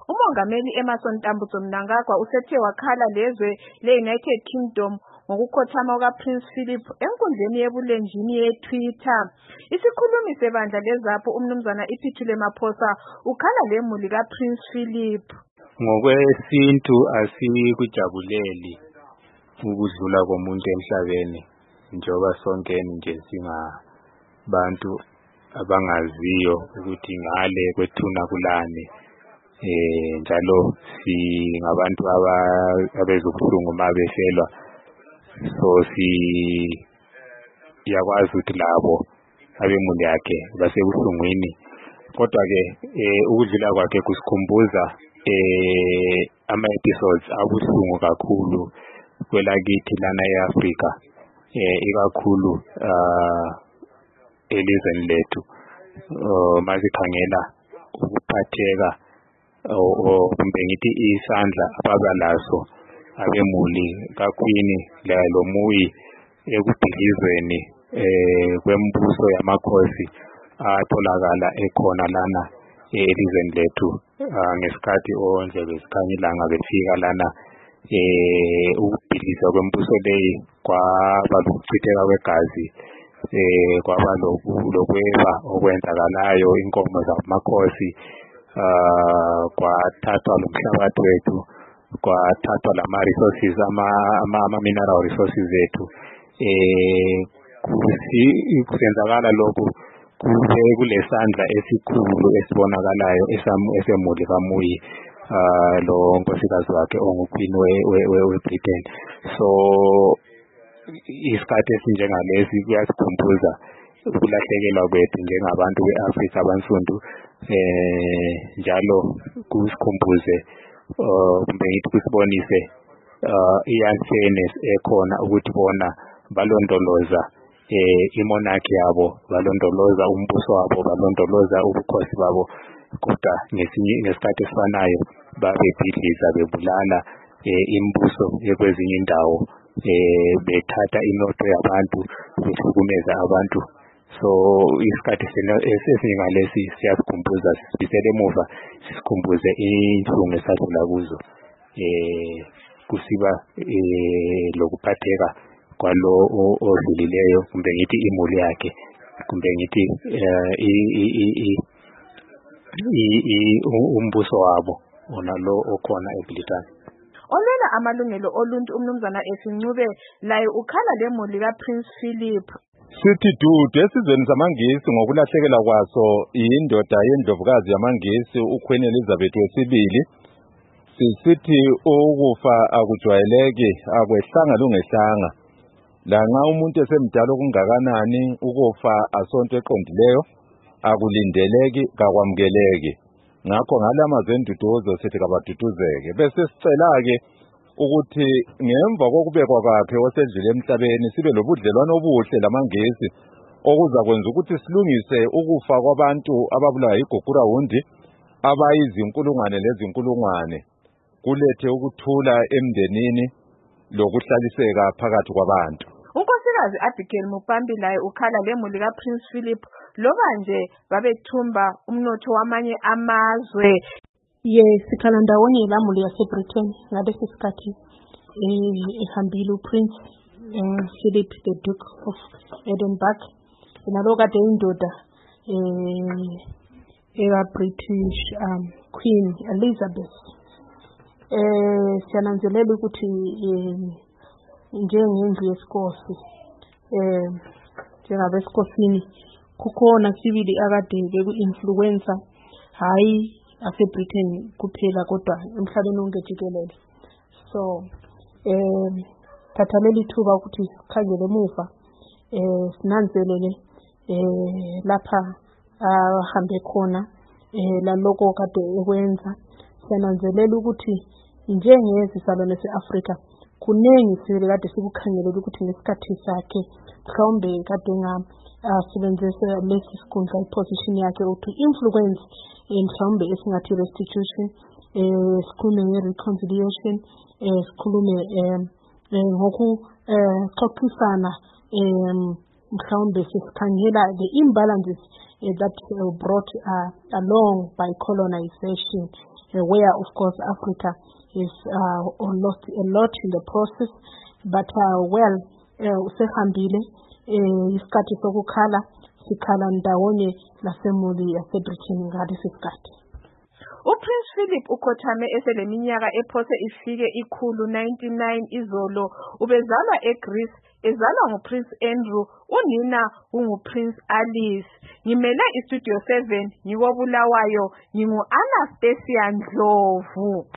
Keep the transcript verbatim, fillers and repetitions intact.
umongameli Emmerson Tambudzo Mnangagwa usethe wakhala lezwe le-United Kingdom ngokukhothama kukaPrince Philip enkundleni yebulenjini ye-Twitter. Isikhulumi sebandla leZAPHU umnumzana Iphithile Maphosa ukhala lemuli kaPrince Philip. Ngokwesintu asikujabuleli ukudlula komuntu emhlabeni njengoba sonke nje singabantu abangaziyo ukuthi ngale kwethuna kulane eh njalo singabantu abezobuhlungu mabefelwa so si yakwazi ukuthi labo abemuli yakhe basebuhlungwini kodwa ke ukudlula kwakhe kusikhumbuza eh ama episodes abuhlungu kakhulu kwelakithi lana eAfrika eh ikakhulu ah elizweni lethu masikhangela ukuphatheka kumbe ngithi isandla ababalaso abemuli kaQueen lo Muyi ekubhilizweni eh kwembuso yamakhosi atholakala ekhona lana elizweni lethu ngesikhathi ondlebe sikhanyilanga befika lana eh ukubhilizwa kwembuso leyi kwaba lokuchitheka kwegazi eh kwaba lokweba okwenzakalayo inkomo zamakhosi ah kwathathwa lomhlabathi wethu kwathathwa lama resources ama ama mineral resources ethu eh kusenzakala lokho kube kulesandla esikhulu esibonakalayo esemuli kaMuyi ah lo nkosikazi wakhe onguQueen weBritain. So isikhathi esinjengalesi kuyasikhumbuza ukulahlekelwa kwethu njengabantu beAfrika abansundu eh njalo kusikhumbuze kumbe ngithi kusibonise i-unfairness ekhona ukuthi bona balondoloza eh imonarchy yabo balondoloza umbuso wabo balondoloza ubukhosi babo kodwa ngesinye ngesikhathi esifanayo babebhidliza bebulala imbuso ekwezinye indawo eh bethatha inotho yabantu behlukumeza abantu. So isikhathi esingalesi siyasikhumbuza sibisele emuva sikhumbuze inhlungu esadlula kuzo eh kusiba eh lokuphatheka kwalo odlulileyo kumbe ngithi imuli yakhe kumbe ngithi i umbuso wabo onalo okhona eBritain. Olwela amalungelo oluntu umnumzana Esincube laye ukhala lemuli kaPrince Philip. Sithi dude esizweni samaNgisi ngokulahlekelwa kwaso indoda yendlovukazi yamaNgisi uQueen Elizabeth wesibili sisithi ukufa akujwayeleki akwehlanga lungehlanga lanxa umuntu esemdala okungakanani ukufa asonto eqondileyo akulindeleki kakwamukeleki ngakho ngalamazwe enduduzo sithi kabaduduzeke bese sicela ke ukuthi ngemva kokubekwa kwakhe osedlule emhlabeni sibe lobudlelwano obuhle lamaNgisi okuzakwenza ukuthi silungise ukufa kwabantu ababulawa igugura wundi abayizinkulungwane lezinkulungwane kulethe ukuthula emndenini lokuhlaliseka phakathi kwabantu. Unkosikazi Abigail Mupambi laye ukhala lemuli kaPrince Philip loba nje babethumba umnotho wamanye amazwe. Yes, sikhala ndawonye lamuli yaseBritain ngalesi sikhathi ehambile uPrince Philip the Duke of Edinburgh nalo kade indoda eh British um Queen Elizabeth. Eh siyananzelela ukuthi njengendlu yesikhosi eh njengabesikosini kukhona sibili akade beku-influencer hayi aseBritain kuphela kodwa emhlabeni wonke jikelele. So eh thathaleli thuba ukuthi sikhangele emuva eh sinanzelele eh lapha ahambe khona eh laloko kade ekwenza siyananzelela ukuthi njengezizalwane seAfrika kunengi sibili kade sikukhangelela ukuthi ngesikhathi sakhe mhlawumbe kade ngasebenzisa lesi sikhundla iposition yakhe ukuthi influence mhlawumbe esingathi restitution eh sikhulume nge-reconciliation eh sikhulume ngoku xoxisana mhlawumbe sesikhangela the imbalances that brought along by colonization uh, where of course Africa is uh, lost a lot in the process, but uh, well usehambile uh, isikhathi sokukhala sikhala ndawonye nasemuli yaseBritain ngalesi sikhathi. uPrince Philip ukhothame eseleminyaka ephose ifike ikhulu ninety-nine izolo. Ubezalwa eGreece, ezalwa nguPrince Andrew, unina unguPrince Alice. Ngimele iStudio seven ngikobulawayo, ngingu Anastasia Ndlovu.